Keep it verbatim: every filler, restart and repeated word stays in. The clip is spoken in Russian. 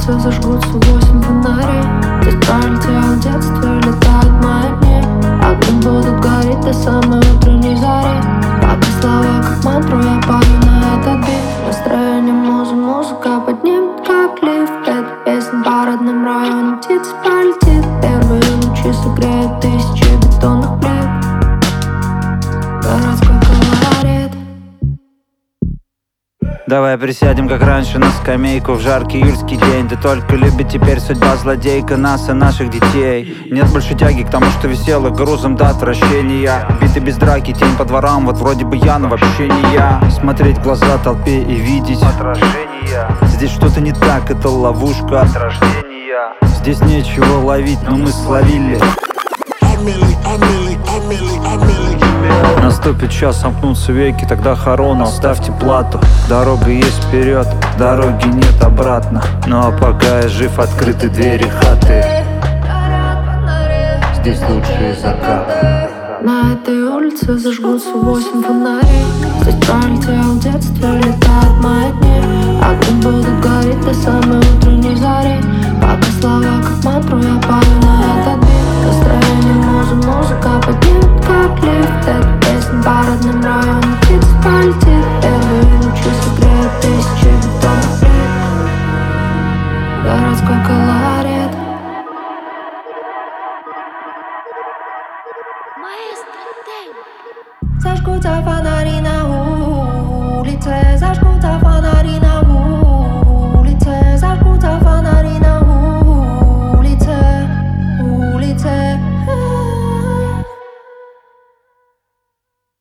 улице зажгутся восемь фонарей. Здесь пролетело детство и летают мои дни. Огни будут гореть до самой утренней зари. Пока слова как мантру я пою на этот бит. Настроение музы, музыка поднимет как лифт. Эта песня по родным районам птиц полетит. Первые лучи согреют тысячи бетонных плит. Городской колорит. Давай присядем, как раньше, на скамейку в жаркий июльский день. Ты только любит теперь судьба злодейка нас и наших детей. Нет больше тяги к тому, что висело грузом до отвращения. Биты без драки, тень по дворам, вот вроде бы я, но вообще не я. Смотреть в глаза толпе и видеть отражения. Здесь что-то не так, это ловушка от рождения. Здесь нечего ловить, но мы словили. Наступит час, сомкнутся веки, тогда хорона, ставьте плату. Дорога есть вперед, дороги нет обратно. Ну а пока я жив, открыты двери хаты. Здесь лучшие закаты. На этой улице зажгутся восемь фонарей. Здесь пролетело детство, летают мои дни. Огни будут гореть до самой утренней зари. Пока слова как мантру я пою на этот бит. Настроение музы, музыка поднимет как лифт. Эта песня по родным районам птиц полетит. Первые лучи согреют тысячи бетонных плит. Городской колорит. Зажгутся фонари.